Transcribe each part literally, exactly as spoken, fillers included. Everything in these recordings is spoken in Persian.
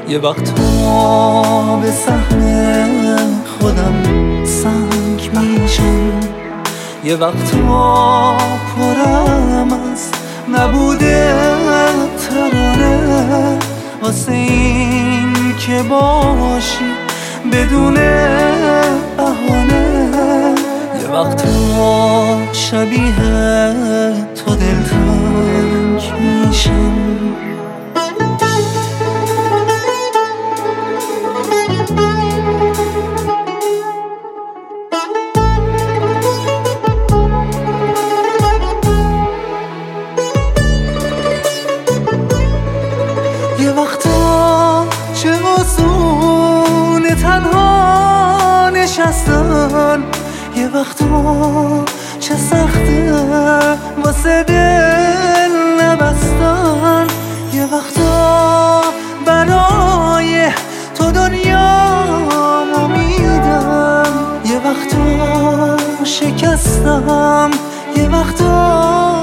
یه وقتا به سهم خودم سنگ میشم، یه وقتا پرم از نبوده ترانه، واسه این که باشی بدون بهانه. یه وقتا شبیه تو دلتنگ میشم. یه وقتا چه آسونه تنها نشستن، یه وقتا چه سخته واسه دل نبستن، یه وقتا برای تو دنیامو میدم، یه وقتا شکستم، یه وقتا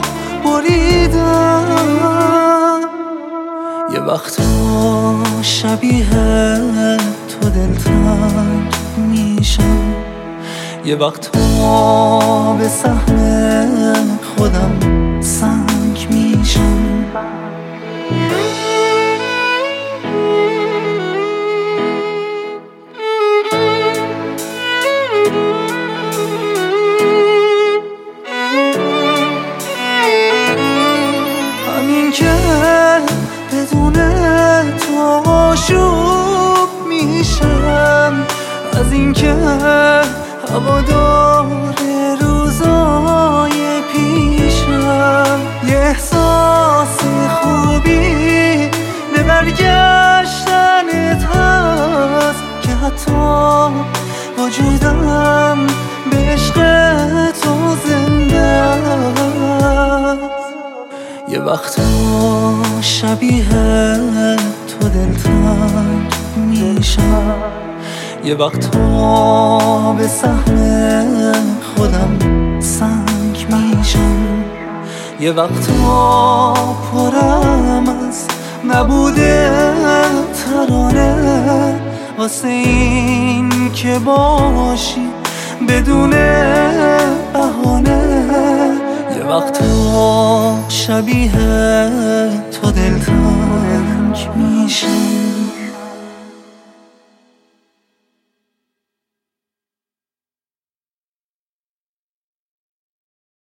بریدم. یه وقتا شبیه تو دلتنگ میشم، یه وقتا به سهم خودم سنگ میشم. همین که بدون تو آشوب میشم، از این که هوادار روزای پیشم، یه احساس خوبی به برگشتنت هست که حتی وجودم به عشق تو زنده است. یه وقتا شبیه تو دلتنگ میشم، یه وقتا به سهم خودم سنگ میشم، یه وقتا پرم از نبوده ترانه، واسه این که باشی بدون بهانه. یه وقتا شبیه تو دلتنگ میشم.